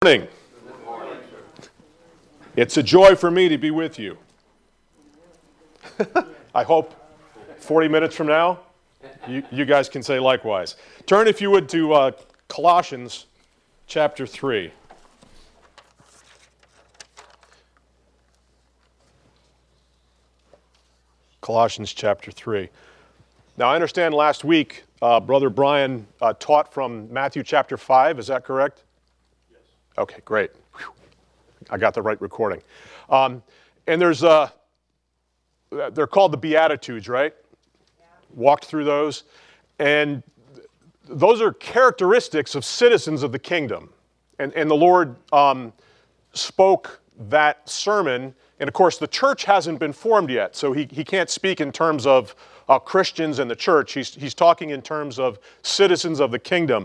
Morning. It's a joy for me to be with you. I hope 40 minutes from now, you guys can say likewise. Turn, if you would, to Colossians chapter 3. Colossians chapter 3. Now, I understand last week, Brother Brian taught from Matthew chapter 5. Is that correct? Okay, great. Whew. I got the right recording. And they're called the Beatitudes, right? Yeah. Walked through those. And those are characteristics of citizens of the kingdom. And the Lord spoke that sermon. And of course, the church hasn't been formed yet, so he can't speak in terms of Christians and the church. He's talking in terms of citizens of the kingdom.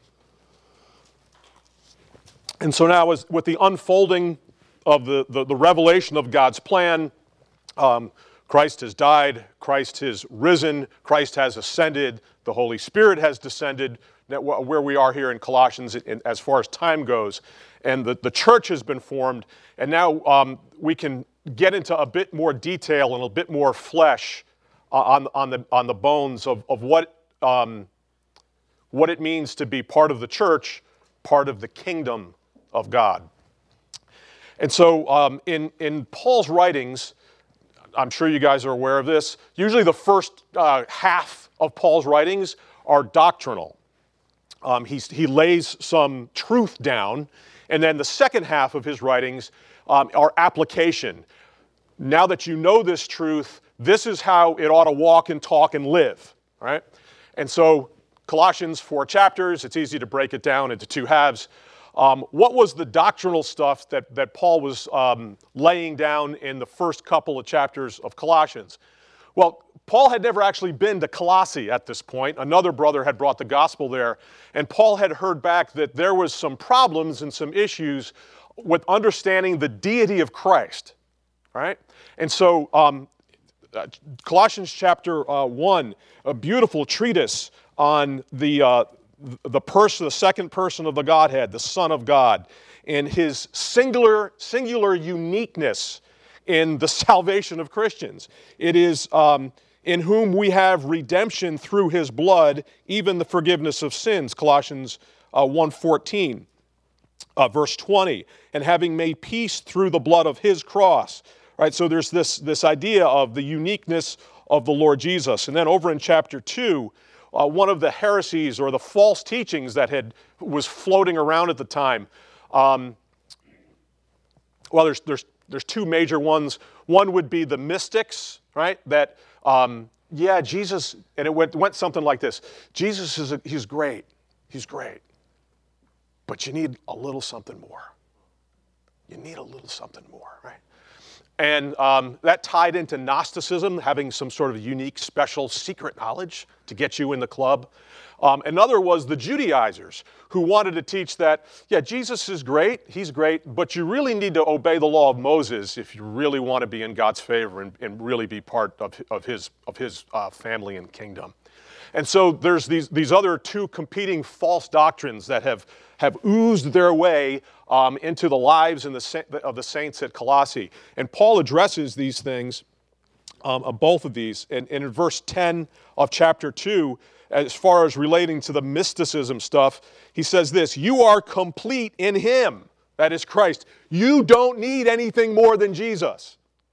And so now, with the unfolding of the revelation of God's plan, Christ has died, Christ has risen, Christ has ascended, the Holy Spirit has descended, where we are here in Colossians as far as time goes, and the church has been formed, and now we can get into a bit more detail and a bit more flesh on the bones of what it means to be part of the church, part of the kingdom of God. And so in Paul's writings, I'm sure you guys are aware of this, usually the first half of Paul's writings are doctrinal. He lays some truth down, and then the second half of his writings are application. Now that you know this truth, this is how it ought to walk and talk and live, right? And so Colossians, 4 chapters, it's easy to break it down into two halves. What was the doctrinal stuff that Paul was laying down in the first couple of chapters of Colossians? Well, Paul had never actually been to Colossae at this point. Another brother had brought the gospel there, and Paul had heard back that there was some problems and some issues with understanding the deity of Christ, right? And so Colossians chapter 1, a beautiful treatise on the second person of the Godhead, the Son of God, and his singular uniqueness in the salvation of Christians. It is in whom we have redemption through his blood, even the forgiveness of sins, Colossians 1:14, verse 20, and having made peace through the blood of his cross. Right, so there's this idea of the uniqueness of the Lord Jesus. And then over in chapter 2, one of the heresies or the false teachings that was floating around at the time. Well, there's two major ones. One would be the mystics, right? That Jesus, and it went something like this: Jesus he's great, but you need a little something more. You need a little something more, right? And that tied into Gnosticism, having some sort of unique, special, secret knowledge to get you in the club. Another was the Judaizers, who wanted to teach that, Jesus is great, he's great, but you really need to obey the law of Moses if you really want to be in God's favor and really be part of his family and kingdom. And so there's these other two competing false doctrines that have oozed their way into the lives of the saints at Colossae. And Paul addresses these things, both of these. And in verse 10 of chapter 2, as far as relating to the mysticism stuff, he says this: you are complete in him, that is Christ. You don't need anything more than Jesus.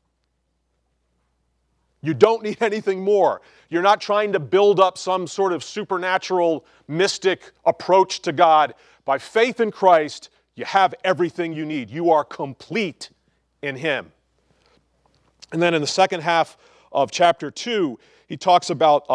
You don't need anything more. You're not trying to build up some sort of supernatural, mystic approach to God. By faith in Christ, you have everything you need. You are complete in him. And then in the second half of chapter 2, he talks about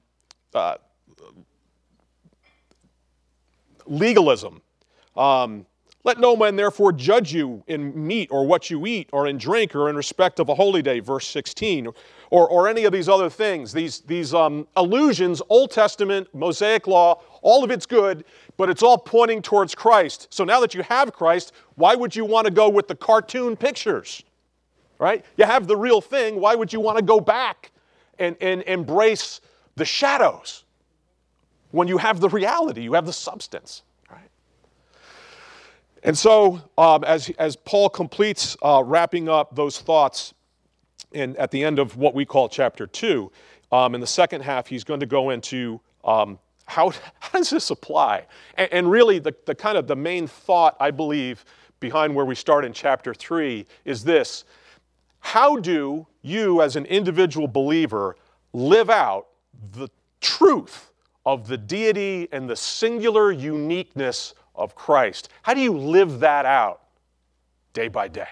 legalism. Let no man therefore judge you in meat or what you eat or in drink or in respect of a holy day, verse 16, or any of these other things. These allusions, Old Testament, Mosaic law, all of it's good, but it's all pointing towards Christ. So now that you have Christ, why would you want to go with the cartoon pictures? Right? You have the real thing. Why would you want to go back and embrace the shadows when you have the reality, you have the substance? And so as Paul completes wrapping up those thoughts at the end of what we call chapter 2, in the second half, he's going to go into how does this apply? And really, the kind of the main thought, I believe, behind where we start in chapter 3 is this: how do you, as an individual believer, live out the truth of the deity and the singular uniqueness of Christ? How do you live that out day by day?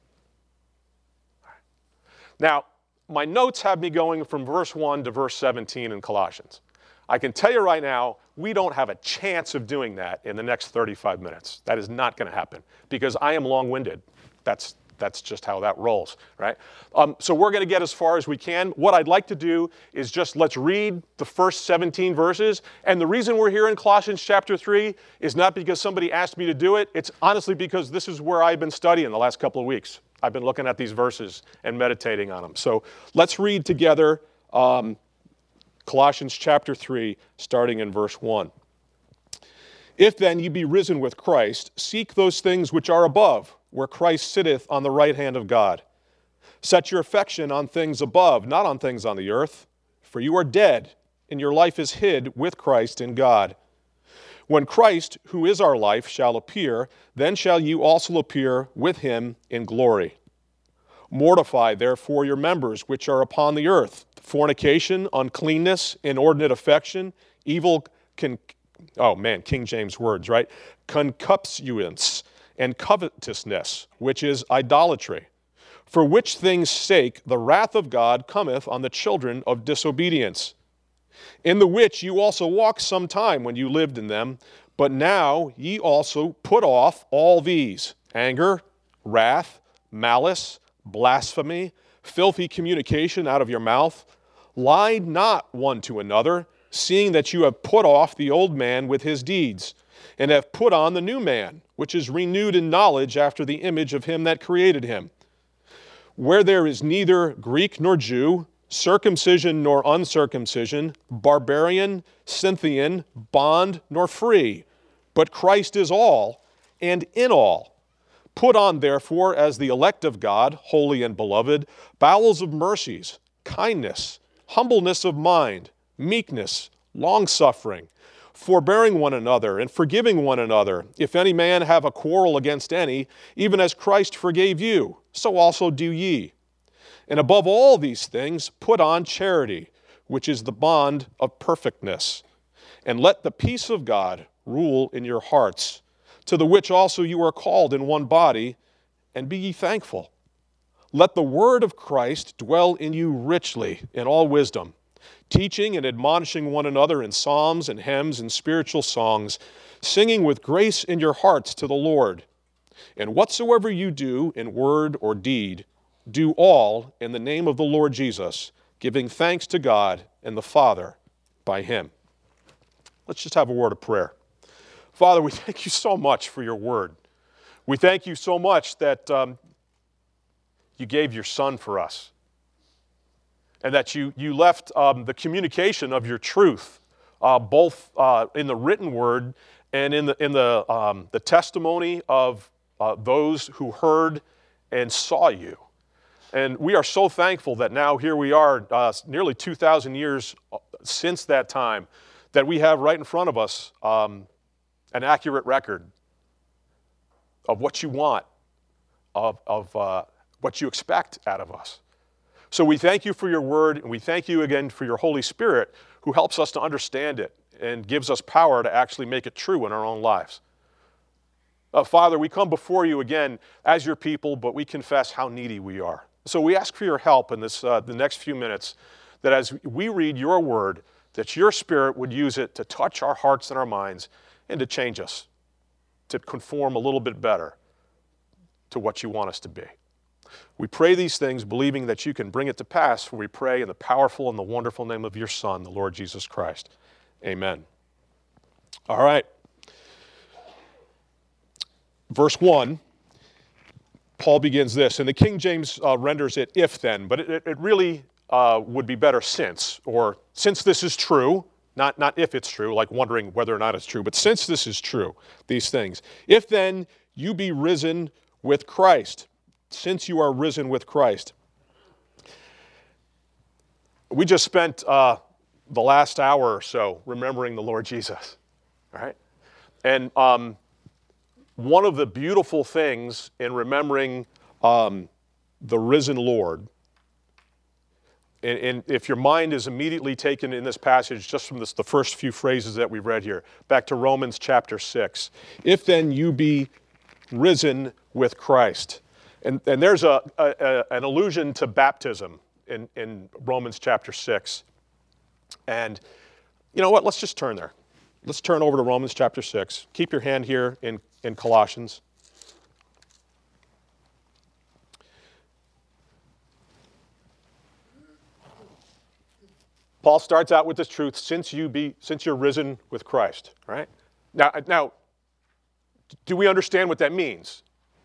Now, my notes have me going from verse 1 to verse 17 in Colossians. I can tell you right now, we don't have a chance of doing that in the next 35 minutes. That is not going to happen because I am long-winded. That's just how that rolls, right? So we're going to get as far as we can. What I'd like to do is just let's read the first 17 verses. And the reason we're here in Colossians chapter 3 is not because somebody asked me to do it. It's honestly because this is where I've been studying the last couple of weeks. I've been looking at these verses and meditating on them. So let's read together Colossians chapter 3, starting in verse 1. If then ye be risen with Christ, seek those things which are above, where Christ sitteth on the right hand of God. Set your affection on things above, not on things on the earth, for you are dead, and your life is hid with Christ in God. When Christ, who is our life, shall appear, then shall you also appear with him in glory. Mortify, therefore, your members which are upon the earth, fornication, uncleanness, inordinate affection, King James words, right? Concupiscence and covetousness, which is idolatry. For which things' sake the wrath of God cometh on the children of disobedience, in the which you also walked some time when you lived in them, but now ye also put off all these: anger, wrath, malice, blasphemy, filthy communication out of your mouth. Lie not one to another, seeing that you have put off the old man with his deeds, and have put on the new man, which is renewed in knowledge after the image of him that created him. Where there is neither Greek nor Jew, circumcision nor uncircumcision, barbarian, Scythian, bond nor free, but Christ is all, and in all. Put on, therefore, as the elect of God, holy and beloved, bowels of mercies, kindness, humbleness of mind, meekness, long-suffering, forbearing one another, and forgiving one another. If any man have a quarrel against any, even as Christ forgave you, so also do ye. And above all these things, put on charity, which is the bond of perfectness. And let the peace of God rule in your hearts, to the which also you are called in one body, and be ye thankful. Let the word of Christ dwell in you richly in all wisdom, teaching and admonishing one another in psalms and hymns and spiritual songs, singing with grace in your hearts to the Lord. And whatsoever you do in word or deed, do all in the name of the Lord Jesus, giving thanks to God and the Father by him. Let's just have a word of prayer. Father, we thank you so much for your word. We thank you so much that you gave your son for us, and that you left the communication of your truth, both in the written word and in the testimony of those who heard and saw you. And we are so thankful that now here we are, nearly 2,000 years since that time, that we have right in front of us an accurate record of what you want, of what you expect out of us. So we thank you for your word, and we thank you again for your Holy Spirit, who helps us to understand it and gives us power to actually make it true in our own lives. Father, we come before you again as your people, but we confess how needy we are. So we ask for your help in this the next few minutes, that as we read your word, that your Spirit would use it to touch our hearts and our minds and to change us, to conform a little bit better to what you want us to be. We pray these things believing that you can bring it to pass, for we pray in the powerful and the wonderful name of your Son, the Lord Jesus Christ. Amen. All right. Verse 1, Paul begins this, and the King James renders it if then, but it really would be better since, or since this is true, not if it's true, like wondering whether or not it's true, but since this is true, these things. If then you be risen with Christ. Since you are risen with Christ. We just spent the last hour or so remembering the Lord Jesus, all right? And one of the beautiful things in remembering the risen Lord, and if your mind is immediately taken in this passage just from the first few phrases that we've read here, back to Romans chapter 6. If then you be risen with Christ. And there's an allusion to baptism in Romans chapter 6. And you know what? Let's just turn there. Let's turn over to Romans chapter 6. Keep your hand here in Colossians. Paul starts out with this truth, since you're risen with Christ, right? Now, do we understand what that means?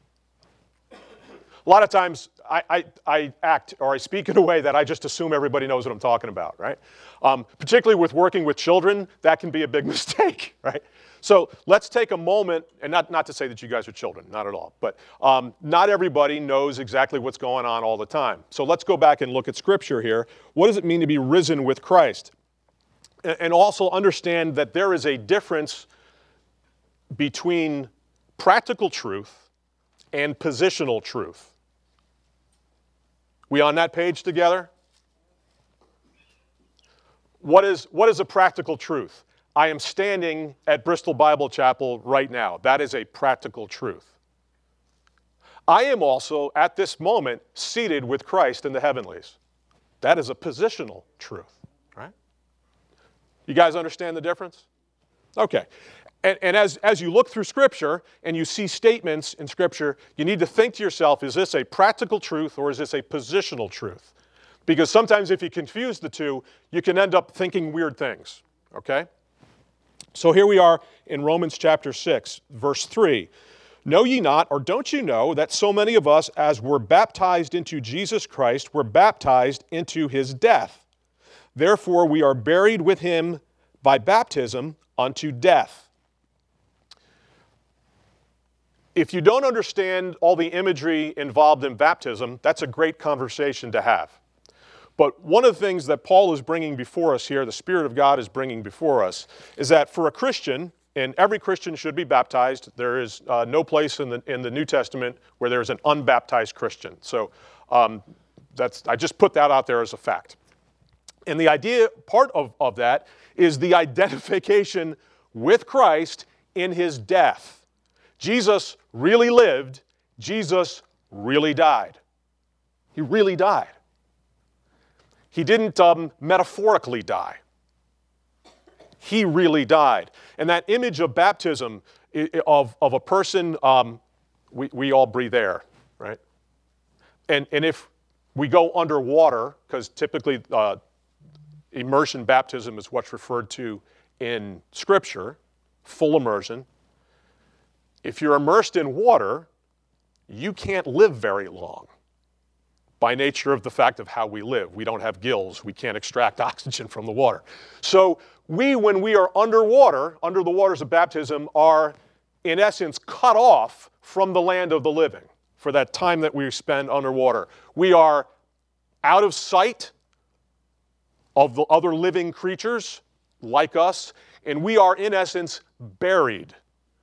A lot of times I act or I speak in a way that I just assume everybody knows what I'm talking about, right? Particularly with working with children, that can be a big mistake, right? So let's take a moment, and not to say that you guys are children, not at all, but not everybody knows exactly what's going on all the time. So let's go back and look at Scripture here. What does it mean to be risen with Christ? And also understand that there is a difference between practical truth and positional truth. We on that page together? What is a practical truth? I am standing at Bristol Bible Chapel right now. That is a practical truth. I am also, at this moment, seated with Christ in the heavenlies. That is a positional truth, right? You guys understand the difference? Okay. And as you look through Scripture and you see statements in Scripture, you need to think to yourself, is this a practical truth or is this a positional truth? Because sometimes if you confuse the two, you can end up thinking weird things, okay? So here we are in Romans chapter 6, verse 3. Know ye not, or don't you know, that so many of us as were baptized into Jesus Christ were baptized into his death? Therefore we are buried with him by baptism unto death. If you don't understand all the imagery involved in baptism, that's a great conversation to have. But one of the things that Paul is bringing before us here, the Spirit of God is bringing before us, is that for a Christian, and every Christian should be baptized, there is no place in the New Testament where there is an unbaptized Christian. So I just put that out there as a fact. And the idea, part of that, is the identification with Christ in his death. Jesus really lived. Jesus really died. He really died. He didn't metaphorically die. He really died. And that image of baptism, of a person, we all breathe air, right? And if we go underwater, because typically immersion baptism is what's referred to in Scripture, full immersion. If you're immersed in water, you can't live very long by nature of the fact of how we live. We don't have gills. We can't extract oxygen from the water. So when we are underwater, under the waters of baptism, are in essence cut off from the land of the living for that time that we spend underwater. We are out of sight of the other living creatures like us, and we are in essence buried.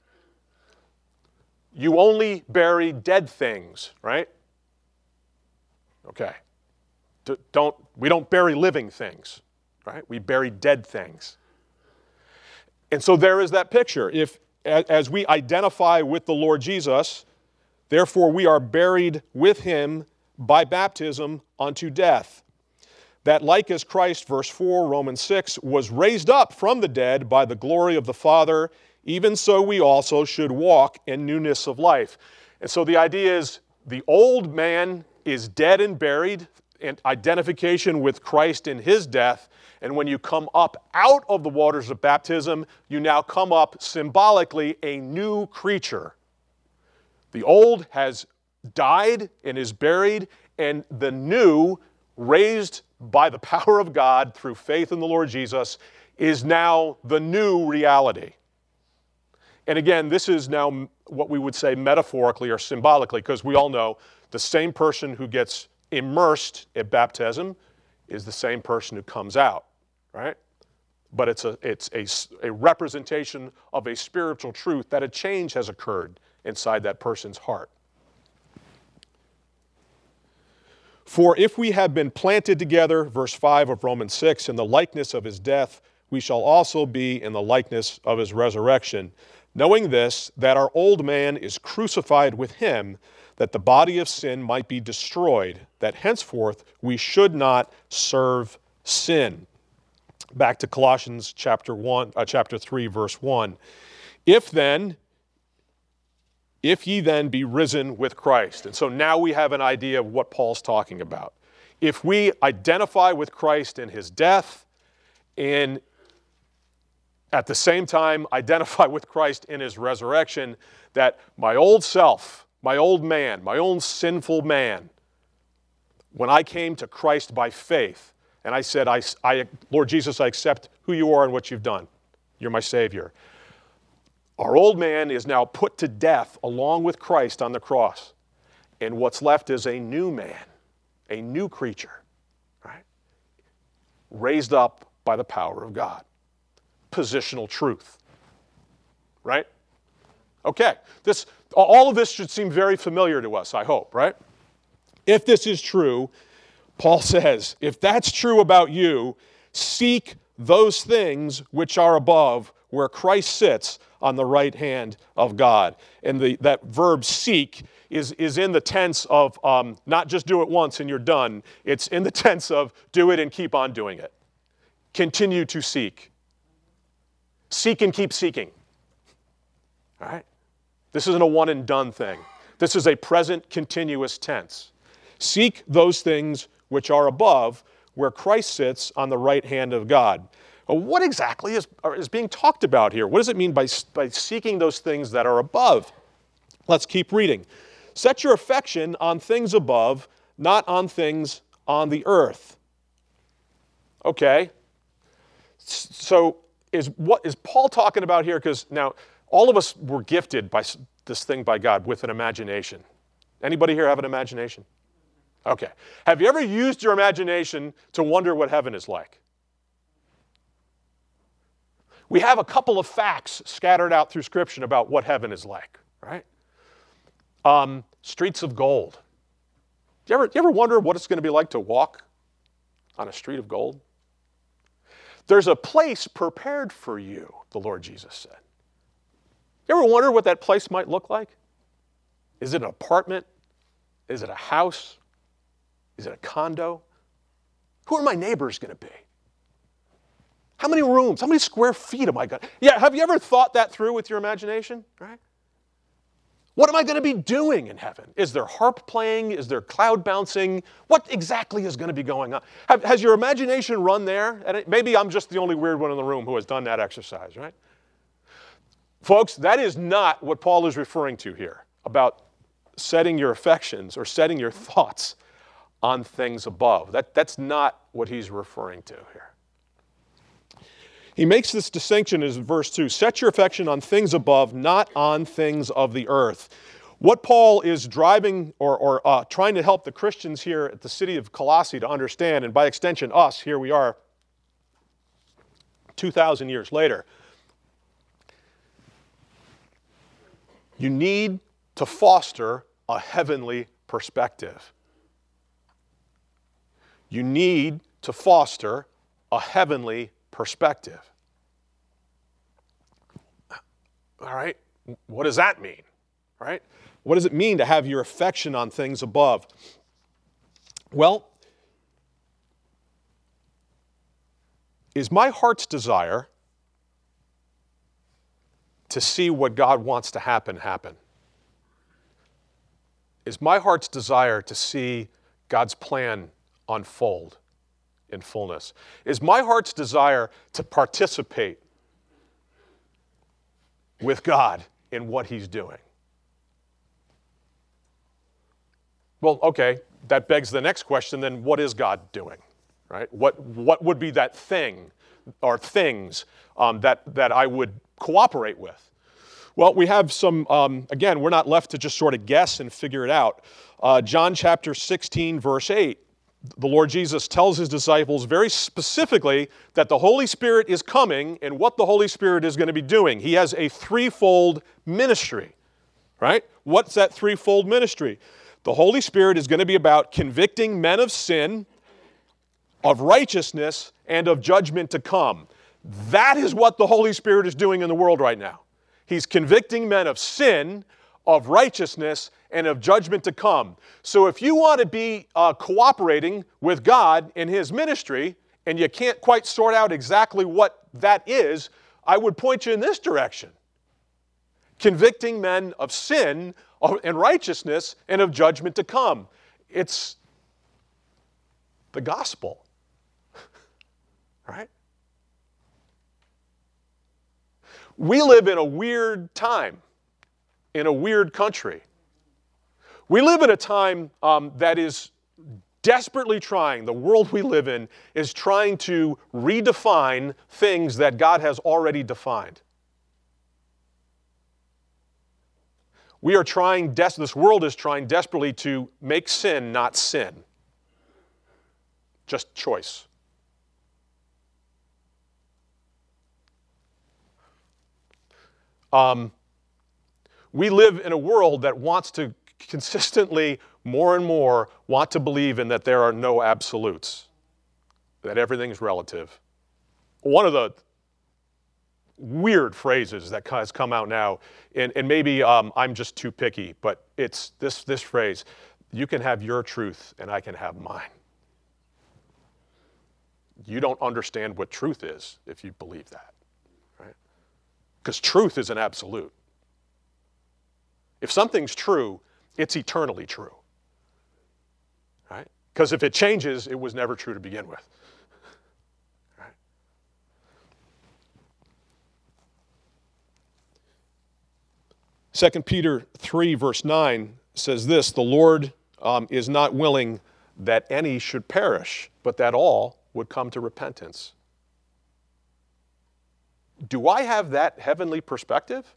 You only bury dead things, right? Okay. We don't bury living things, right? We bury dead things. And so there is that picture. If, as we identify with the Lord Jesus, therefore we are buried with him by baptism unto death. That like as Christ, verse 4, Romans 6, was raised up from the dead by the glory of the Father, even so we also should walk in newness of life. And so the idea is the old man is dead and buried, and identification with Christ in his death. And when you come up out of the waters of baptism, you now come up symbolically a new creature. The old has died and is buried, and the new, raised by the power of God through faith in the Lord Jesus, is now the new reality. And again, this is now what we would say metaphorically or symbolically, because we all know the same person who gets immersed at baptism is the same person who comes out, right? But it's a representation of a spiritual truth that a change has occurred inside that person's heart. For if we have been planted together, verse 5 of Romans 6, in the likeness of his death, we shall also be in the likeness of his resurrection. Knowing this, that our old man is crucified with him, that the body of sin might be destroyed, that henceforth we should not serve sin. Back to Colossians chapter 3, verse 1. If ye then be risen with Christ. And so now we have an idea of what Paul's talking about. If we identify with Christ in his death, and at the same time identify with Christ in his resurrection, that my old self, my old man, my own sinful man, when I came to Christ by faith, and I said, Lord Jesus, I accept who you are and what you've done. You're my Savior. Our old man is now put to death along with Christ on the cross. And what's left is a new man, a new creature, right? Raised up by the power of God. Positional truth, right? Okay, all of this should seem very familiar to us, I hope, right? If this is true, Paul says, if that's true about you, seek those things which are above, where Christ sits on the right hand of God. And that verb seek is in the tense of not just do it once and you're done. It's in the tense of do it and keep on doing it. Continue to seek. Seek and keep seeking. All right? This isn't a one and done thing. This is a present continuous tense. Seek those things which are above, where Christ sits on the right hand of God. Well, what exactly is being talked about here? What does it mean by seeking those things that are above? Let's keep reading. Set your affection on things above, not on things on the earth. Okay. So is Paul talking about here? Because now all of us were gifted by this thing by God with an imagination. Anybody here have an imagination? Okay. Have you ever used your imagination to wonder what heaven is like? We have a couple of facts scattered out through Scripture about what heaven is like, right? Streets of gold. Do you ever wonder what it's going to be like to walk on a street of gold? There's a place prepared for you, the Lord Jesus said. You ever wonder what that place might look like? Is it an apartment? Is it a house? Is it a condo? Who are my neighbors going to be? How many rooms? How many square feet am I going to? Yeah, have you ever thought that through with your imagination? Right? What am I going to be doing in heaven? Is there harp playing? Is there cloud bouncing? What exactly is going to be going on? Has your imagination run there? And maybe I'm just the only weird one in the room who has done that exercise, right? Folks, that is not what Paul is referring to here about setting your affections or setting your thoughts on things above. That's not what he's referring to here. He makes this distinction in verse 2. Set your affection on things above, not on things of the earth. What Paul is driving or trying to help the Christians here at the city of Colossae to understand, and by extension us, here we are 2,000 years later, you need to foster a heavenly perspective. You need to foster a heavenly perspective. All right, what does that mean? All right, what does it mean to have your affection on things above? Well, is my heart's desire to see what God wants to happen? Is my heart's desire to see God's plan unfold in fullness? Is my heart's desire to participate with God in what He's doing? Well, okay, that begs the next question, then what is God doing, right? What would be that thing or things that I would cooperate with? Well, we have some, again, we're not left to just sort of guess and figure it out. John chapter 16, verse 8, the Lord Jesus tells his disciples very specifically that the Holy Spirit is coming and what the Holy Spirit is going to be doing. He has a threefold ministry, right? What's that threefold ministry? The Holy Spirit is going to be about convicting men of sin, of righteousness, and of judgment to come. That is what the Holy Spirit is doing in the world right now. He's convicting men of sin, of righteousness, and of judgment to come. So if you want to be cooperating with God in His ministry, and you can't quite sort out exactly what that is, I would point you in this direction. Convicting men of sin, and righteousness, and of judgment to come. It's the gospel. Right? We live in a weird time, in a weird country. We live in a time that is desperately trying, the world we live in is trying to redefine things that God has already defined. We are trying, this world is trying desperately to make sin not sin. Just choice. We live in a world that wants to consistently, more and more, want to believe in that there are no absolutes, that everything's relative. One of the weird phrases that has come out now, and maybe I'm just too picky, but it's this phrase, you can have your truth and I can have mine. You don't understand what truth is if you believe that, right? Because truth is an absolute. If something's true, it's eternally true, right? Because if it changes, it was never true to begin with. Right? 2 Peter 3, verse 9 says this, the Lord is not willing that any should perish, but that all would come to repentance. Do I have that heavenly perspective?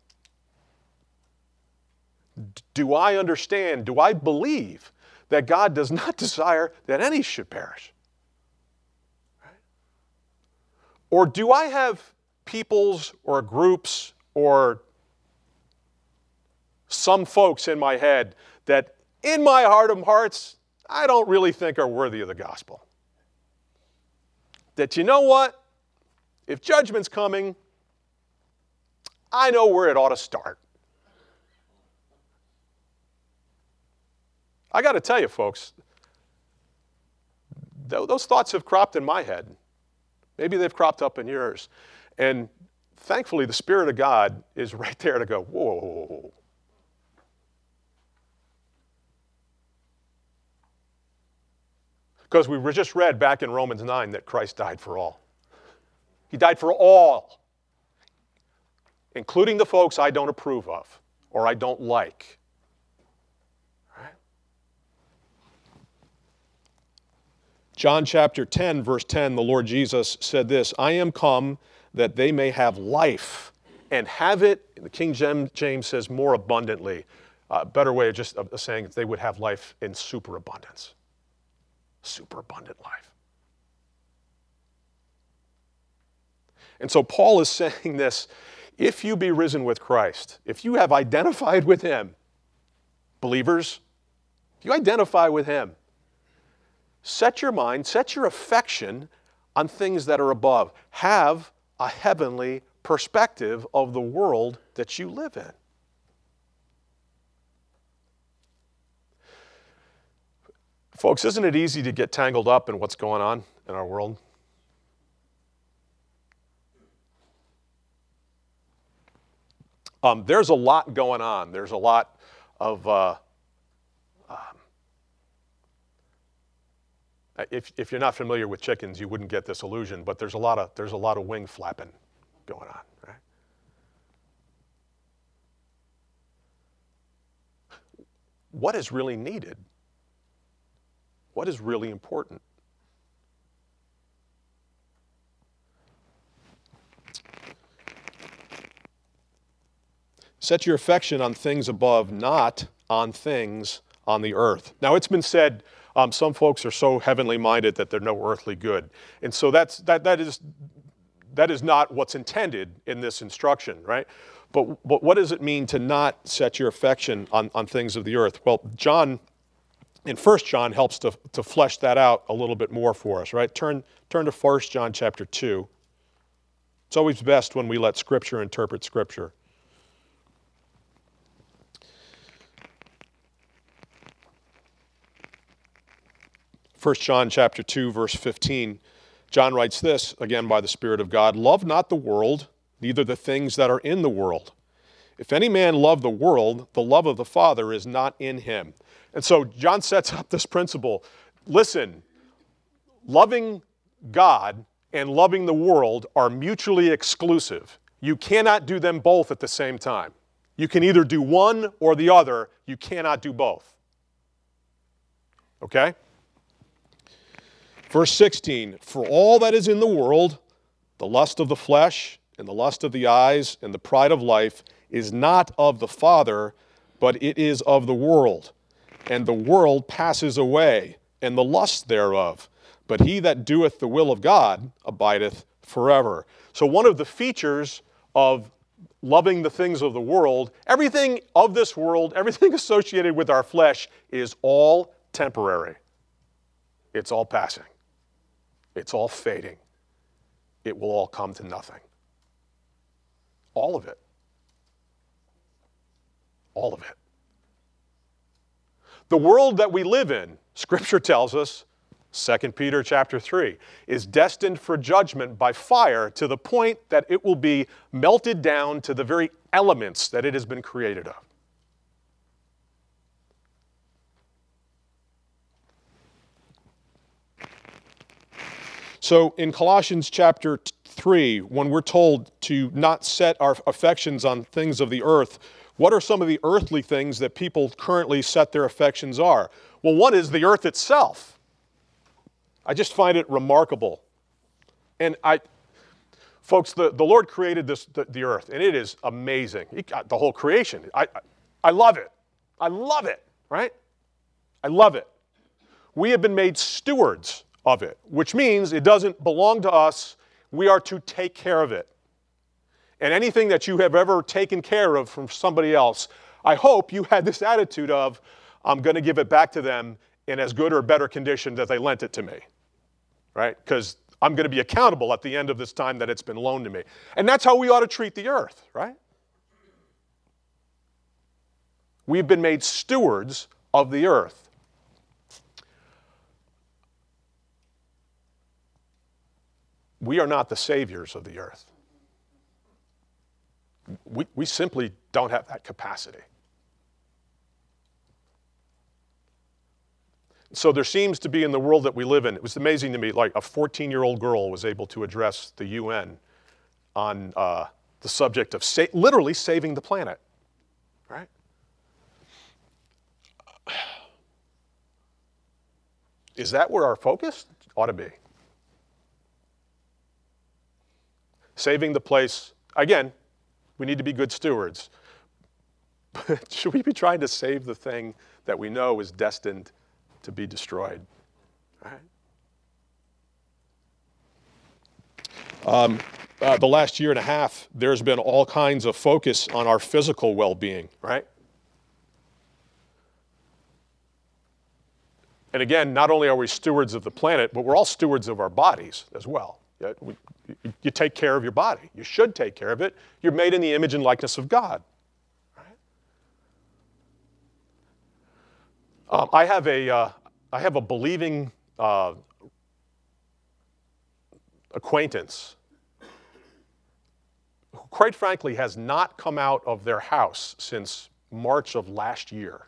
Do I understand, do I believe that God does not desire that any should perish? Right? Or do I have peoples or groups or some folks in my head that in my heart of hearts, I don't really think are worthy of the gospel? That you know what? If judgment's coming, I know where it ought to start. I got to tell you, folks, those thoughts have cropped in my head. Maybe they've cropped up in yours. And thankfully, the Spirit of God is right there to go, whoa. Because we just read back in Romans 9 that Christ died for all. He died for all, including the folks I don't approve of or I don't like. Right? John chapter 10, verse 10, the Lord Jesus said this, I am come that they may have life and have it, the King James says, more abundantly. Better way of just saying they would have life in superabundance. Superabundant life. And so Paul is saying this, if you be risen with Christ, if you have identified with Him, believers, if you identify with Him, set your mind, set your affection on things that are above. Have a heavenly perspective of the world that you live in. Folks, isn't it easy to get tangled up in what's going on in our world? There's a lot going on. There's a lot of, if you're not familiar with chickens, you wouldn't get this illusion, but there's a lot of wing flapping going on, right? What is really needed? What is really important? Set your affection on things above, not on things on the earth. Now, it's been said, some folks are so heavenly minded that they're no earthly good. And so that is not what's intended in this instruction, right? But what does it mean to not set your affection on things of the earth? Well, John, in 1 John, helps to flesh that out a little bit more for us, right? Turn to 1 John chapter 2. It's always best when we let Scripture interpret Scripture. 1 John chapter 2, verse 15, John writes this, again by the Spirit of God, "Love not the world, neither the things that are in the world. If any man love the world, the love of the Father is not in him." And so John sets up this principle. Listen, loving God and loving the world are mutually exclusive. You cannot do them both at the same time. You can either do one or the other. You cannot do both. Okay? Verse 16, "For all that is in the world, the lust of the flesh and the lust of the eyes and the pride of life is not of the Father, but it is of the world. And the world passes away, and the lust thereof. But he that doeth the will of God abideth forever." So one of the features of loving the things of the world, everything of this world, everything associated with our flesh is all temporary. It's all passing. It's all fading. It will all come to nothing. All of it. All of it. The world that we live in, Scripture tells us, 2 Peter chapter 3, is destined for judgment by fire to the point that it will be melted down to the very elements that it has been created of. So in Colossians chapter 3, when we're told to not set our affections on things of the earth, what are some of the earthly things that people currently set their affections on? Well, one is the earth itself. I just find it remarkable. And folks, the Lord created the earth, and it is amazing. He got the whole creation. I love it. I love it, right? I love it. We have been made stewards of it, which means it doesn't belong to us. We are to take care of it. And anything that you have ever taken care of from somebody else, I hope you had this attitude of, I'm going to give it back to them in as good or better condition that they lent it to me, right? Because I'm going to be accountable at the end of this time that it's been loaned to me. And that's how we ought to treat the earth, right? We've been made stewards of the earth. We are not the saviors of the earth. We simply don't have that capacity. So there seems to be in the world that we live in, it was amazing to me, like a 14-year-old girl was able to address the UN on the subject of literally saving the planet, right? Is that where our focus ought to be? Saving the place, again, we need to be good stewards. But should we be trying to save the thing that we know is destined to be destroyed? Right? The last year and a half, there's been all kinds of focus on our physical well-being, right? And again, not only are we stewards of the planet, but we're all stewards of our bodies as well. You take care of your body. You should take care of it. You're made in the image and likeness of God. Right? I have a believing acquaintance who, quite frankly, has not come out of their house since March of last year.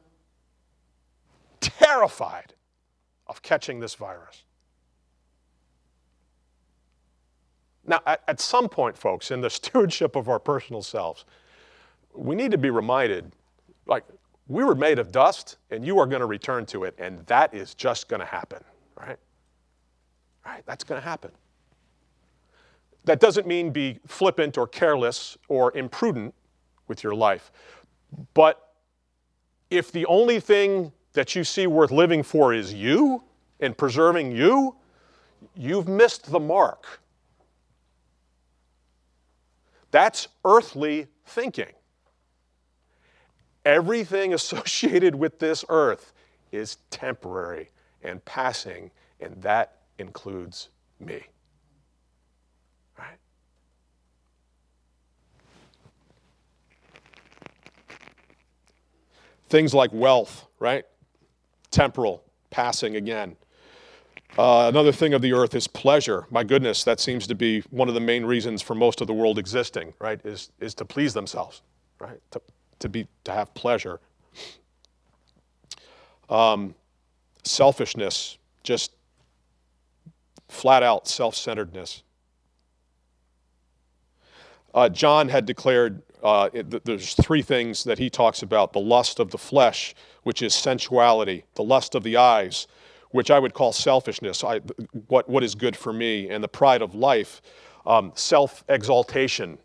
Terrified of catching this virus. Now, at some point, folks, in the stewardship of our personal selves, we need to be reminded, like, we were made of dust, and you are going to return to it, and that is just going to happen, right? Right? That's going to happen. That doesn't mean be flippant or careless or imprudent with your life. But if the only thing that you see worth living for is you and preserving you, you've missed the mark. That's earthly thinking. Everything associated with this earth is temporary and passing, and that includes me. Right? Things like wealth, right? Temporal, passing again. Another thing of the earth is pleasure. My goodness, that seems to be one of the main reasons for most of the world existing, right? Is to please themselves, right? To have pleasure. Selfishness, just flat out self-centeredness. John had declared there's three things that he talks about: the lust of the flesh, which is sensuality; the lust of the eyes, which I would call selfishness, what is good for me; and the pride of life, self-exaltation,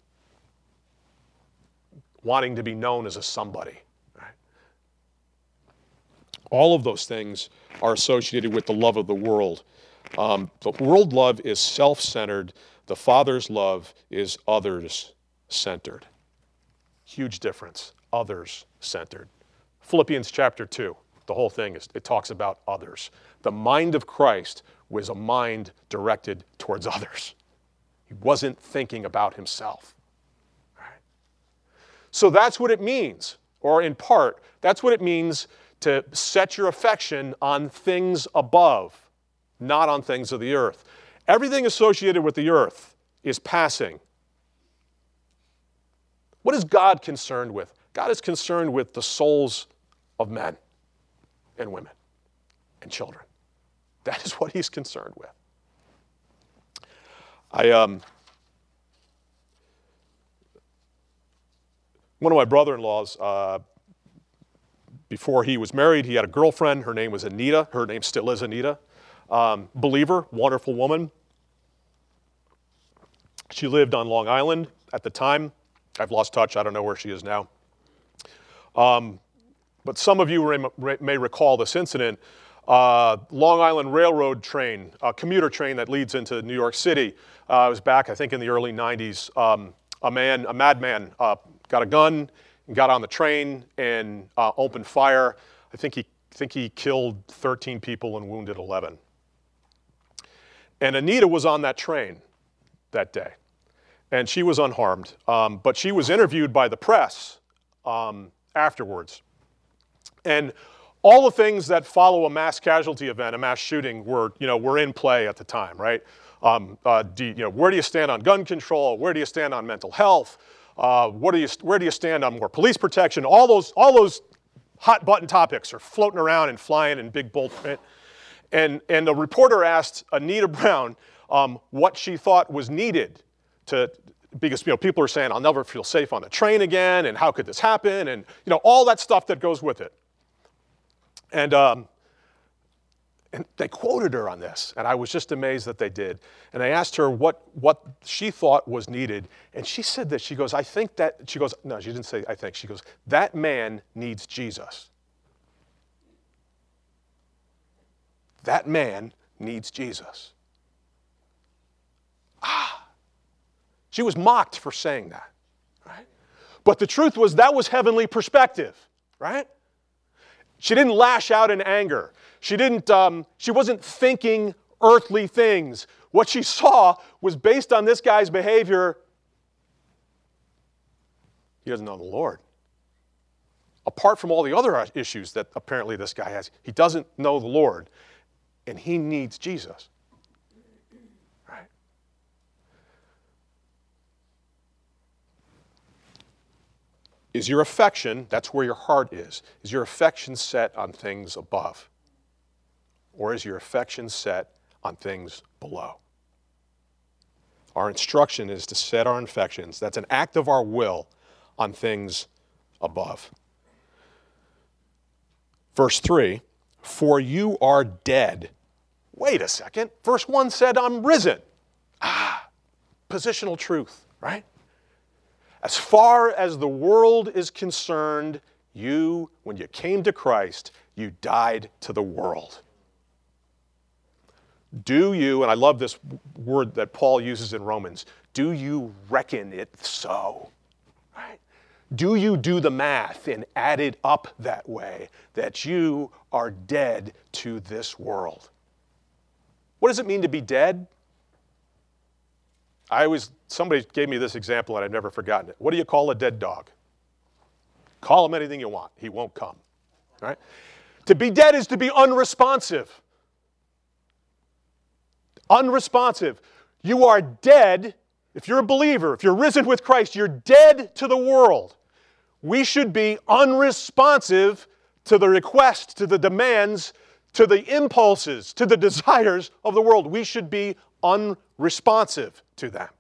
wanting to be known as a somebody. Right? All of those things are associated with the love of the world. The world love is self-centered. The Father's love is others-centered. Huge difference, others-centered. Philippians chapter 2, the whole thing, it talks about others. The mind of Christ was a mind directed towards others. He wasn't thinking about himself. Right? So that's what it means, or in part, that's what it means to set your affection on things above, not on things of the earth. Everything associated with the earth is passing. What is God concerned with? God is concerned with the souls of men and women and children. That is what he's concerned with. One of my brother-in-laws, before he was married, he had a girlfriend. Her name was Anita. Her name still is Anita. Believer, wonderful woman. She lived on Long Island at the time. I've lost touch. I don't know where she is now. But some of you may recall this incident. Long Island Railroad train, a commuter train that leads into New York City. It was back, I think, in the early 90s. A madman, got a gun and got on the train and opened fire. I think he killed 13 people and wounded 11. And Anita was on that train that day, and she was unharmed. But she was interviewed by the press afterwards. And all the things that follow a mass casualty event, a mass shooting, were in play at the time, right? Where do you stand on gun control? Where do you stand on mental health? Where do you stand on more police protection? All those hot button topics are floating around and flying in big bold print. And the reporter asked Anita Brown what she thought was needed because people are saying, I'll never feel safe on the train again, and how could this happen, and all that stuff that goes with it. And they quoted her on this, and I was just amazed that they did. And I asked her what she thought was needed, and she said this. She goes, no, she didn't say I think. She goes, that man needs Jesus. That man needs Jesus. She was mocked for saying that, right? But the truth was that was heavenly perspective, right? She didn't lash out in anger. She wasn't thinking earthly things. What she saw was based on this guy's behavior. He doesn't know the Lord. Apart from all the other issues that apparently this guy has, he doesn't know the Lord, and he needs Jesus. Right? Is your affection, that's where your heart is your affection set on things above? Or is your affection set on things below? Our instruction is to set our affections, that's an act of our will, on things above. Verse 3, for you are dead. Wait a second. Verse 1 said, I'm risen. Positional truth, right? As far as the world is concerned, you, when you came to Christ, you died to the world. Do you, and I love this word that Paul uses in Romans, do you reckon it so? Right? Do you do the math and add it up that way, that you are dead to this world? What does it mean to be dead? Somebody gave me this example and I've never forgotten it. What do you call a dead dog? Call him anything you want. He won't come. Right? To be dead is to be unresponsive. Unresponsive. You are dead. If you're a believer, if you're risen with Christ, you're dead to the world. We should be unresponsive to the requests, to the demands, to the impulses, to the desires of the world. We should be unresponsive to them.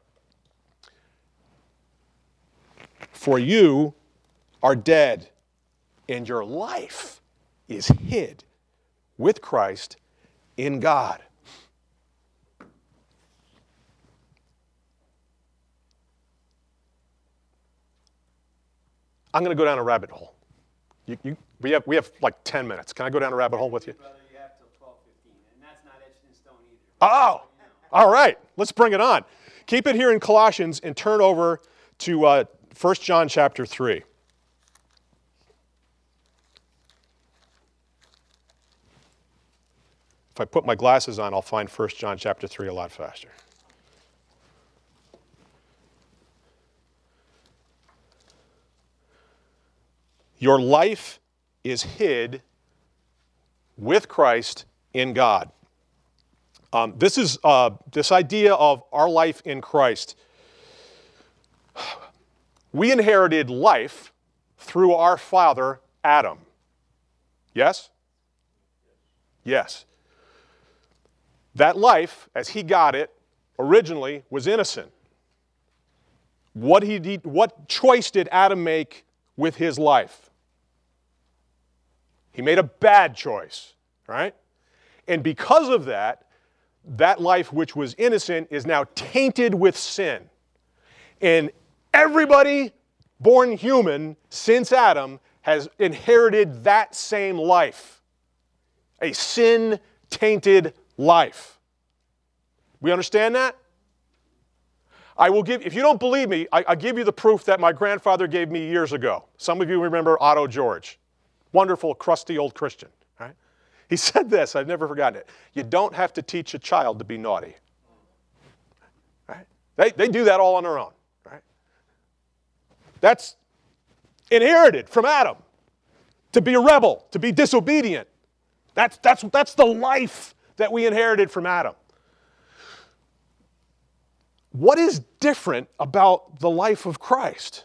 For you are dead, and your life is hid with Christ in God. I'm going to go down a rabbit hole. We have like 10 minutes. Can I go down a rabbit hole with you? Brother, you have till 12:15, and that's not etched in stone either. Oh, all right. Let's bring it on. Keep it here in Colossians and turn over to 1 John chapter 3. If I put my glasses on, I'll find 1 John chapter 3 a lot faster. Your life is hid with Christ in God. This idea of our life in Christ. We inherited life through our father, Adam. Yes? Yes. That life, as he got it, originally was innocent. What choice did Adam make with his life? He made a bad choice, right? And because of that, that life which was innocent is now tainted with sin. And everybody born human since Adam has inherited that same life. A sin-tainted life. We understand that? If you don't believe me, I'll give you the proof that my grandfather gave me years ago. Some of you remember Otto George. Wonderful, crusty old Christian. Right? He said this, I've never forgotten it. You don't have to teach a child to be naughty. Right? They do that all on their own. Right? That's inherited from Adam. To be a rebel, to be disobedient. That's the life that we inherited from Adam. What is different about the life of Christ?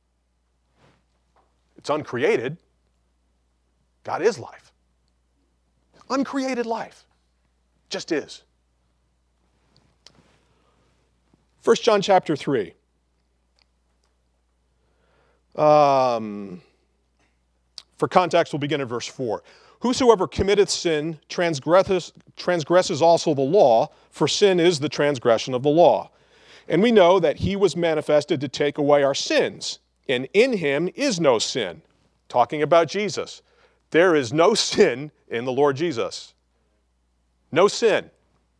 It's uncreated. God is life. Uncreated life. Just is. 1 John chapter 3. For context, we'll begin in verse 4. Whosoever committeth sin transgresses also the law, for sin is the transgression of the law. And we know that he was manifested to take away our sins, and in him is no sin. Talking about Jesus. There is no sin in the Lord Jesus. No sin.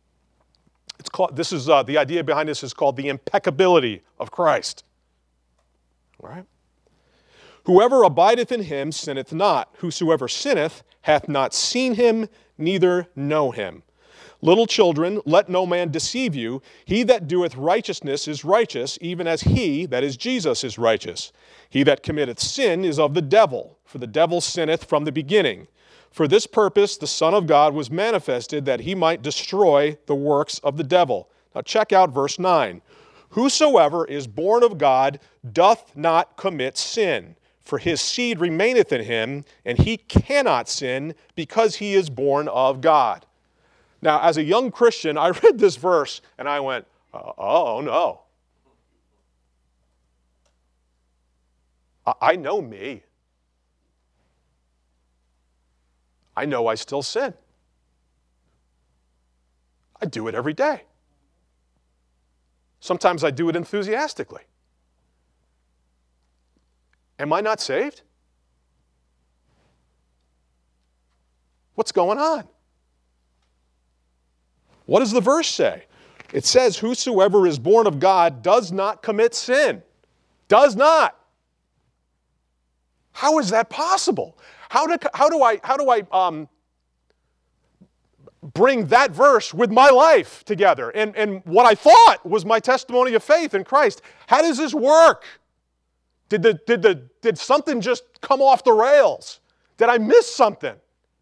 The idea behind this is called the impeccability of Christ. All right? Whoever abideth in him sinneth not. Whosoever sinneth hath not seen him, neither know him. Little children, let no man deceive you. He that doeth righteousness is righteous, even as he, that is Jesus, is righteous. He that committeth sin is of the devil, for the devil sinneth from the beginning. For this purpose the Son of God was manifested, that he might destroy the works of the devil. Now check out verse 9. Whosoever is born of God doth not commit sin, for his seed remaineth in him, and he cannot sin, because he is born of God. Now, as a young Christian, I read this verse, and I went, oh no. I know me. I know I still sin. I do it every day. Sometimes I do it enthusiastically. Am I not saved? What's going on? What does the verse say? It says, whosoever is born of God does not commit sin. Does not. How is that possible? How do I bring that verse with my life together and what I thought was my testimony of faith in Christ? How does this work? Did something just come off the rails? Did I miss something?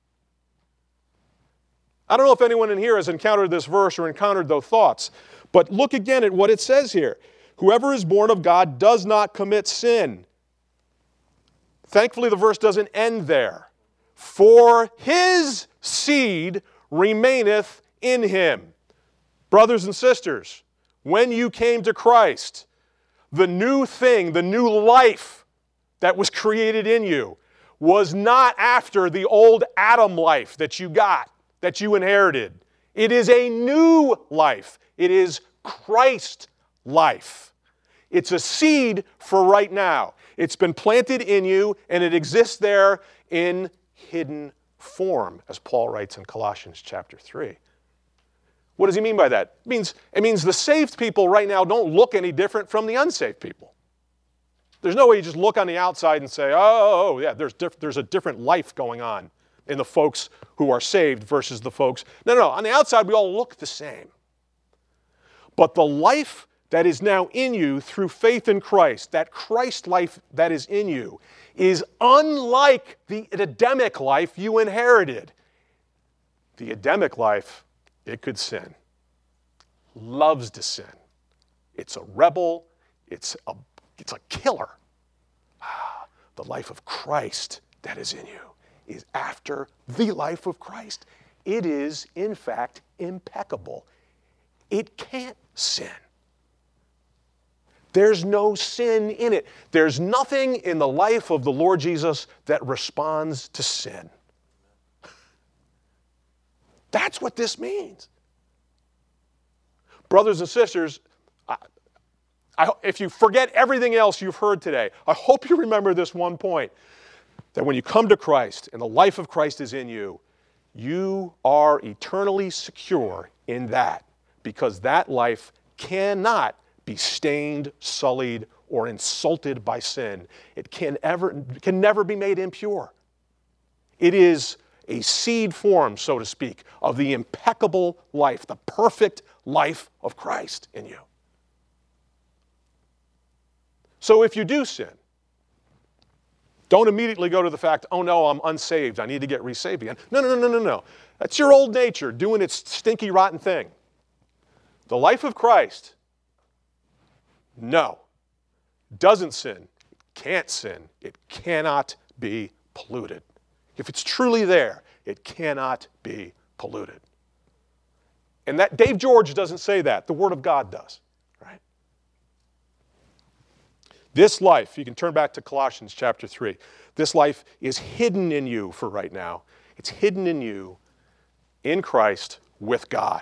I don't know if anyone in here has encountered this verse or encountered those thoughts, but look again at what it says here. Whoever is born of God does not commit sin. Thankfully, the verse doesn't end there. For his seed remaineth in him. Brothers and sisters, when you came to Christ, the new thing, the new life that was created in you was not after the old Adam life that you got, that you inherited. It is a new life. It is Christ life. It's a seed for right now. It's been planted in you, and it exists there in hidden form, as Paul writes in Colossians chapter 3. What does he mean by that? It means the saved people right now don't look any different from the unsaved people. There's no way you just look on the outside and say, oh yeah, there's a different life going on in the folks who are saved versus the folks. No. On the outside, we all look the same. But the life that is now in you through faith in Christ, that Christ life that is in you, is unlike the Adamic life you inherited. The Adamic life, it could sin, loves to sin. It's a rebel. It's a killer. The life of Christ that is in you is after the life of Christ. It is, in fact, impeccable. It can't sin. There's no sin in it. There's nothing in the life of the Lord Jesus that responds to sin. That's what this means. Brothers and sisters, if you forget everything else you've heard today, I hope you remember this one point, that when you come to Christ and the life of Christ is in you, you are eternally secure in that, because that life cannot be stained, sullied, or insulted by sin. It can never be made impure. It is a seed form, so to speak, of the impeccable life, the perfect life of Christ in you. So if you do sin, don't immediately go to the fact, oh no, I'm unsaved, I need to get resaved again. No. That's your old nature doing its stinky, rotten thing. The life of Christ, no, doesn't sin, can't sin, it cannot be polluted. If it's truly there, it cannot be polluted. And that Dave George doesn't say that, the Word of God does, right? This life, you can turn back to Colossians chapter 3, this life is hidden in you for right now. It's hidden in you in Christ with God.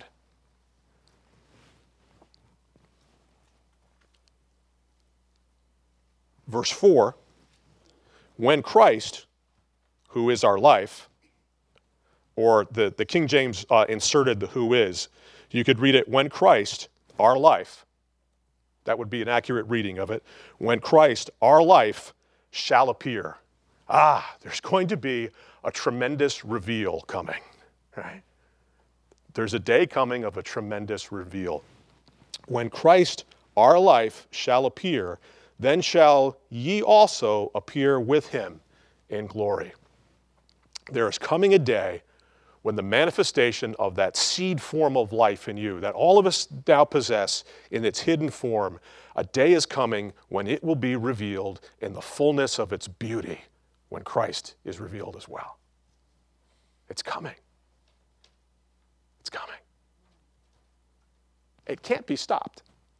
Verse 4, when Christ, who is our life, or the King James inserted the who is, you could read it, when Christ, our life, that would be an accurate reading of it, when Christ, our life, shall appear. There's going to be a tremendous reveal coming, right? There's a day coming of a tremendous reveal. When Christ, our life, shall appear, then shall ye also appear with him in glory. There is coming a day when the manifestation of that seed form of life in you, that all of us now possess in its hidden form, a day is coming when it will be revealed in the fullness of its beauty, when Christ is revealed as well. It's coming. It's coming. It can't be stopped.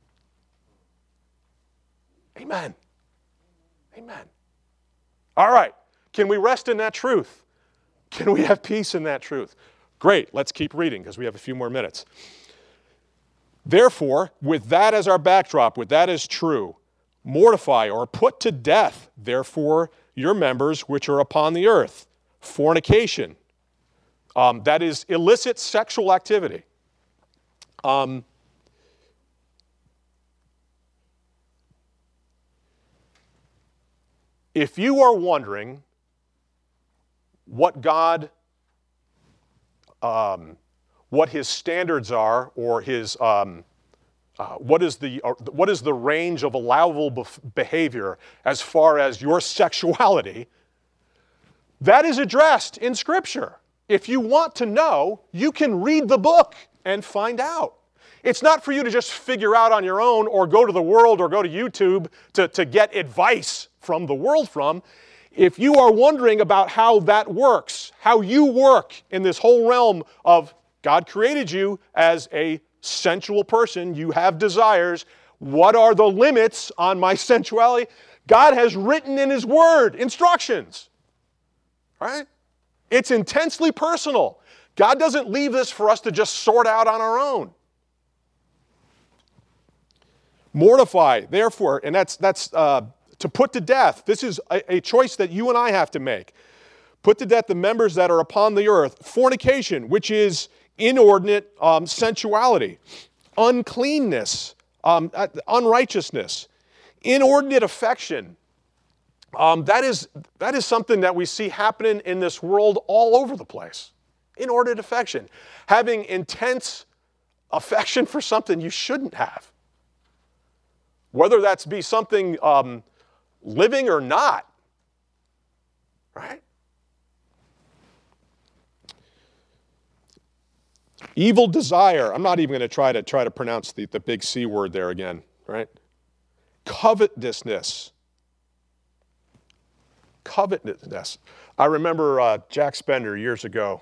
Amen. Amen. All right. Can we rest in that truth? Can we have peace in that truth? Great. Let's keep reading because we have a few more minutes. Therefore, with that as our backdrop, with that as true, Mortify or put to death, therefore, your members which are upon the earth. Fornication. That is illicit sexual activity. If you are wondering what God, what his standards are, or his, what is the range of allowable behavior as far as your sexuality, that is addressed in Scripture. If you want to know, you can read the book and find out. It's not for you to just figure out on your own or go to the world or go to YouTube to get advice from the world from. If you are wondering about how that works, how you work in this whole realm of God created you as a sensual person, you have desires, what are the limits on my sensuality? God has written in His Word instructions, right? It's intensely personal. God doesn't leave this for us to just sort out on our own. Mortify, therefore, and that's to put to death. This is a choice that you and I have to make. Put to death the members that are upon the earth. Fornication, which is inordinate sensuality. Uncleanness, unrighteousness. Inordinate affection. That is something that we see happening in this world all over the place. Inordinate affection. Having intense affection for something you shouldn't have. Whether that's be something living or not, right? Evil desire. I'm not even going to try to pronounce the big C word there again, right? Covetousness. Covetousness. I remember Jack Spender years ago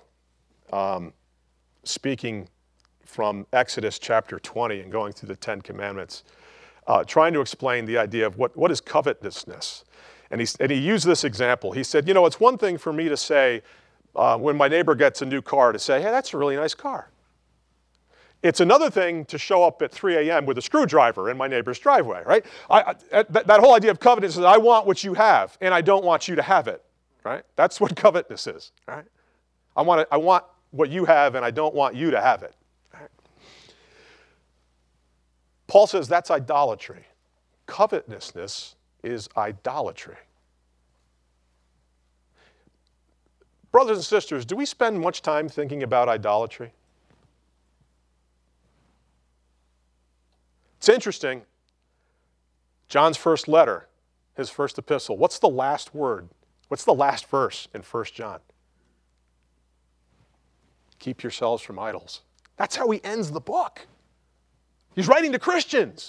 speaking from Exodus chapter 20 and going through the Ten Commandments. Trying to explain the idea of what is covetousness. And he used this example. He said, it's one thing for me to say, when my neighbor gets a new car, to say, hey, that's a really nice car. It's another thing to show up at 3 a.m. with a screwdriver in my neighbor's driveway, right? That whole idea of covetousness is I want what you have, and I don't want you to have it, right? That's what covetousness is, right? I want what you have, and I don't want you to have it. Paul says that's idolatry. Covetousness is idolatry. Brothers and sisters, do we spend much time thinking about idolatry? It's interesting. John's first letter, his first epistle, what's the last word? What's the last verse in 1 John? Keep yourselves from idols. That's how he ends the book. He's writing to Christians.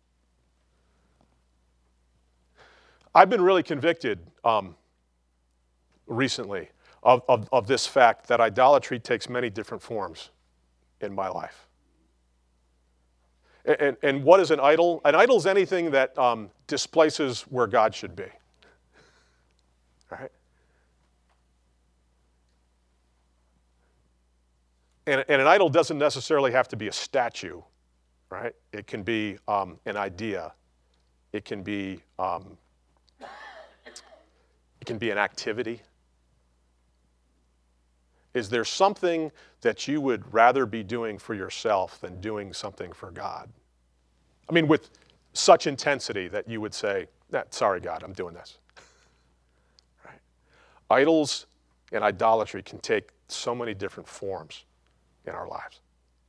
I've been really convicted recently of this fact that idolatry takes many different forms in my life. And what is an idol? An idol is anything that displaces where God should be. Right? And an idol doesn't necessarily have to be a statue. Right? It can be an idea. It can be an activity. Is there something that you would rather be doing for yourself than doing something for God? I mean, with such intensity that you would say, sorry, God, I'm doing this. Right? Idols and idolatry can take so many different forms in our lives.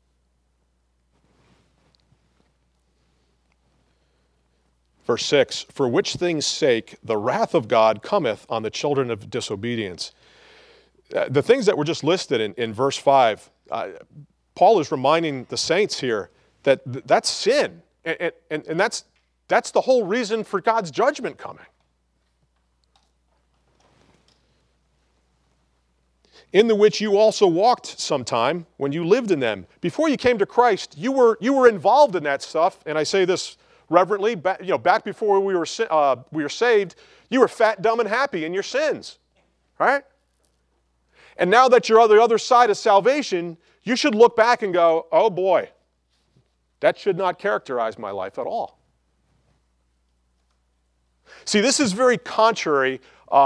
Verse 6, for which things' sake the wrath of God cometh on the children of disobedience. The things that were just listed in verse 5, Paul is reminding the saints here that that's sin. And that's the whole reason for God's judgment coming. In the which you also walked sometime when you lived in them. Before you came to Christ, you were involved in that stuff, and I say this reverently, back before we were saved, you were fat, dumb, and happy in your sins, right? And now that you're on the other side of salvation, you should look back and go, oh boy, that should not characterize my life at all. See, this is very contrary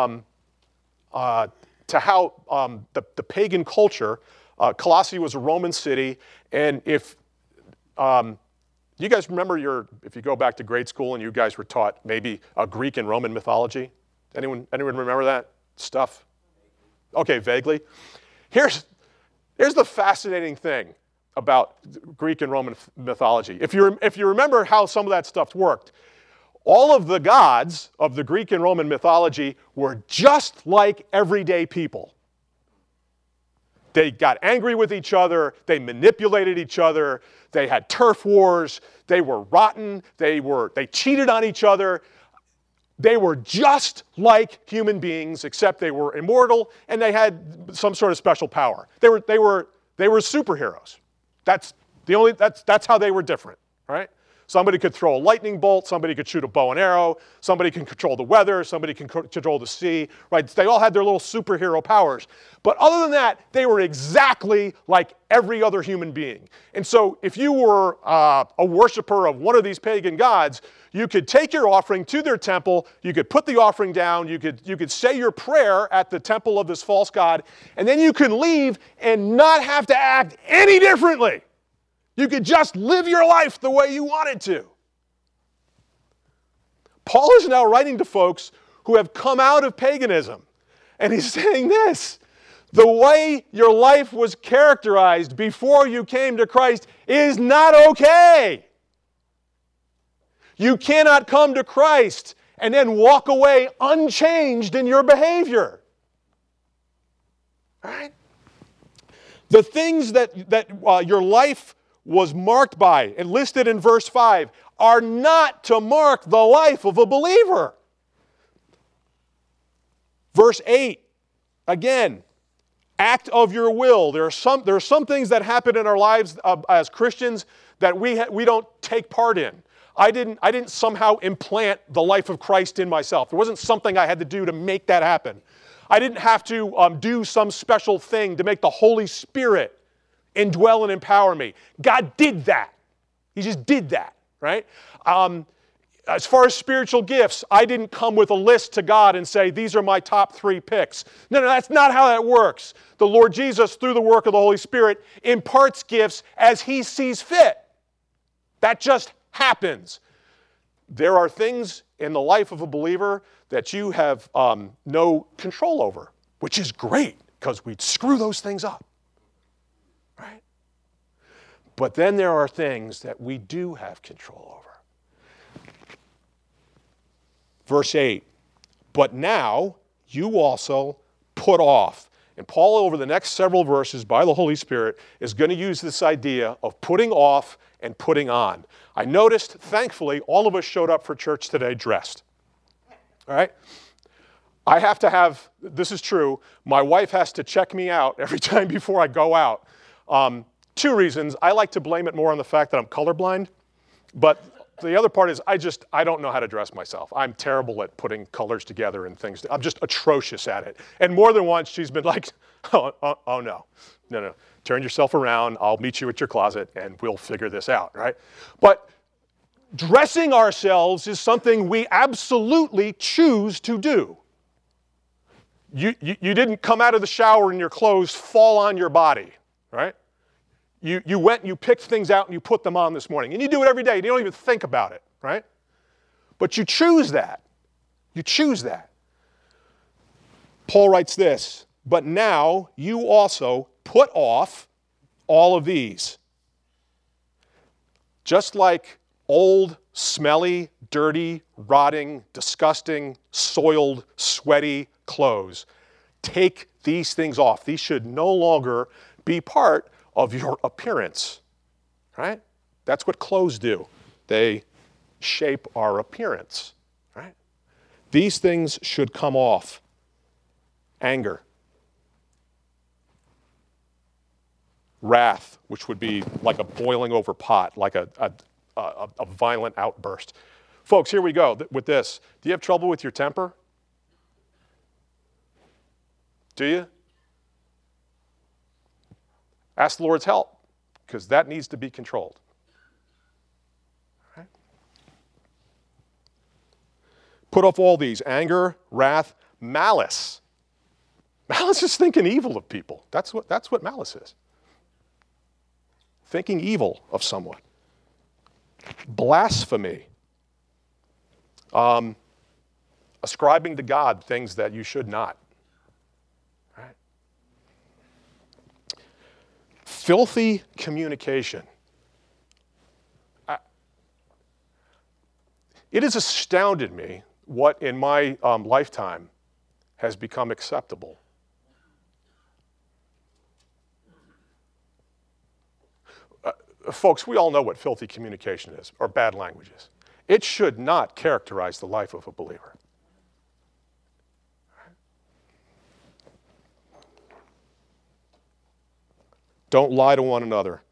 to how the pagan culture, Colossae was a Roman city, and if you guys remember if you go back to grade school and you guys were taught maybe a Greek and Roman mythology, anyone remember that stuff? Okay, vaguely. Here's the fascinating thing about Greek and Roman mythology. If you remember how some of that stuff worked, all of the gods of the Greek and Roman mythology were just like everyday people. They got angry with each other, they manipulated each other, they had turf wars, they were rotten, they cheated on each other. They were just like human beings, except they were immortal and they had some sort of special power. They were superheroes. That's how they were different, right? Somebody could throw a lightning bolt, somebody could shoot a bow and arrow, somebody can control the weather, somebody can control the sea, right? They all had their little superhero powers. But other than that, they were exactly like every other human being. And so if you were a worshiper of one of these pagan gods, you could take your offering to their temple, you could put the offering down, you could say your prayer at the temple of this false god, and then you can leave and not have to act any differently. You could just live your life the way you wanted to. Paul is now writing to folks who have come out of paganism, and he's saying this: the way your life was characterized before you came to Christ is not okay. You cannot come to Christ and then walk away unchanged in your behavior. All right? The things that your life was marked by and listed in verse 5 are not to mark the life of a believer. Verse 8, again, act of your will. There are some things that happen in our lives as Christians that we don't take part in. I didn't somehow implant the life of Christ in myself. There wasn't something I had to do to make that happen. I didn't have to do some special thing to make the Holy Spirit indwell and empower me. God did that. He just did that, right? As far as spiritual gifts, I didn't come with a list to God and say, these are my top 3 picks. No, that's not how that works. The Lord Jesus, through the work of the Holy Spirit, imparts gifts as He sees fit. That just happens. There are things in the life of a believer that you have no control over, which is great because we'd screw those things up. Right? But then there are things that we do have control over. Verse 8, but now you also put off. And Paul, over the next several verses by the Holy Spirit, is going to use this idea of putting off and putting on. I noticed, thankfully, all of us showed up for church today dressed. All right? I have to have, this is true, my wife has to check me out every time before I go out. 2 reasons. I like to blame it more on the fact that I'm colorblind, but the other part is I don't know how to dress myself. I'm terrible at putting colors together and things. I'm just atrocious at it. And more than once she's been like, oh no. Turn yourself around, I'll meet you at your closet and we'll figure this out, right? But dressing ourselves is something we absolutely choose to do. You didn't come out of the shower and your clothes fall on your body, right? You went and you picked things out and you put them on this morning. And you do it every day. You don't even think about it, right? But you choose that. You choose that. Paul writes this, but now you also put off all of these. Just like old, smelly, dirty, rotting, disgusting, soiled, sweaty clothes, take these things off. These should no longer be part of your appearance, right? That's what clothes do. They shape our appearance, right? These things should come off. Anger, wrath, which would be like a boiling over pot, like a violent outburst. Folks, here we go with this. Do you have trouble with your temper? Do you? Ask the Lord's help, because that needs to be controlled. Right? Put off all these: anger, wrath, malice. Malice is thinking evil of people. That's what malice is. Thinking evil of someone. Blasphemy. Ascribing to God things that you should not. Right? Filthy communication. It has astounded me what in my lifetime has become acceptable. Folks, we all know what filthy communication is, or bad language is. It should not characterize the life of a believer. Don't lie to one another,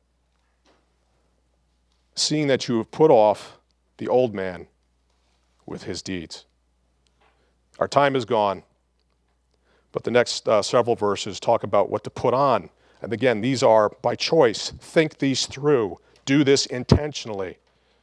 seeing that you have put off the old man with his deeds. Our time is gone, but the next several verses talk about what to put on. And again, these are by choice. Think these through. Do this intentionally.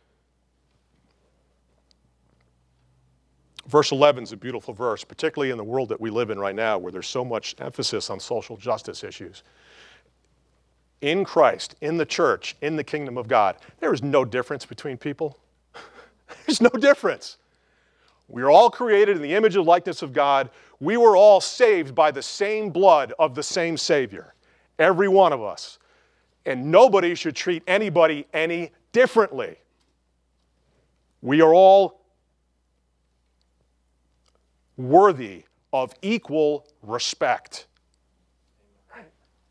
Verse 11 is a beautiful verse, particularly in the world that we live in right now, where there's so much emphasis on social justice issues. In Christ, in the church, in the kingdom of God, there is no difference between people. There's no difference. We are all created in the image and likeness of God. We were all saved by the same blood of the same Savior. Every one of us. And nobody should treat anybody any differently. We are all worthy of equal respect. Right?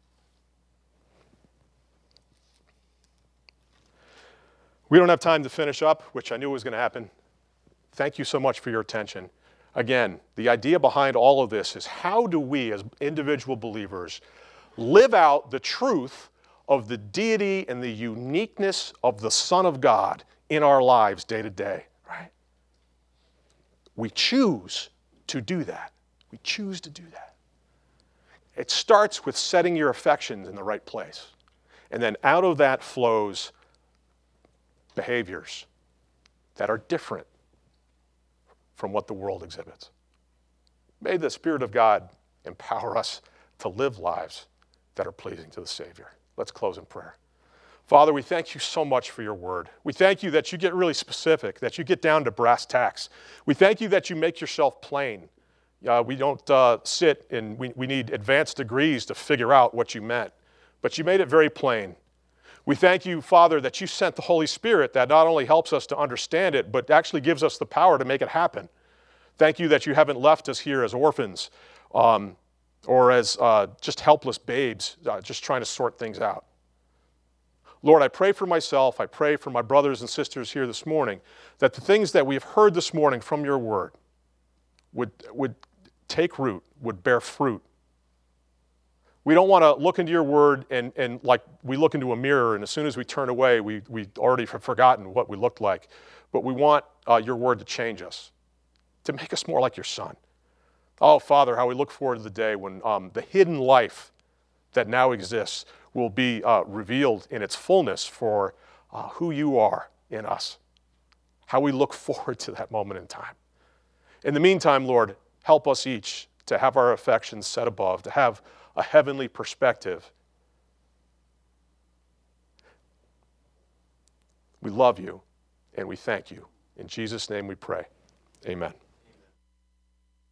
We don't have time to finish up, which I knew was going to happen. Thank you so much for your attention. Again, the idea behind all of this is how do we as individual believers live out the truth of the deity and the uniqueness of the Son of God in our lives day to day, right? We choose to do that. We choose to do that. It starts with setting your affections in the right place. And then out of that flows behaviors that are different from what the world exhibits. May the Spirit of God empower us to live lives that are pleasing to the Savior. Let's close in prayer. Father, we thank you so much for your word. We thank you that you get really specific, that you get down to brass tacks. We thank you that you make yourself plain. We don't sit and we need advanced degrees to figure out what you meant, but you made it very plain. We thank you, Father, that you sent the Holy Spirit that not only helps us to understand it, but actually gives us the power to make it happen. Thank you that you haven't left us here as orphans, or as just helpless babes, just trying to sort things out. Lord, I pray for myself, I pray for my brothers and sisters here this morning, that the things that we have heard this morning from your word would take root, would bear fruit. We don't want to look into your word and like we look into a mirror, and as soon as we turn away, we already have forgotten what we looked like. But we want your word to change us, to make us more like your Son. Oh, Father, how we look forward to the day when the hidden life that now exists will be revealed in its fullness for who you are in us. How we look forward to that moment in time. In the meantime, Lord, help us each to have our affections set above, to have a heavenly perspective. We love you and we thank you. In Jesus' name we pray. Amen.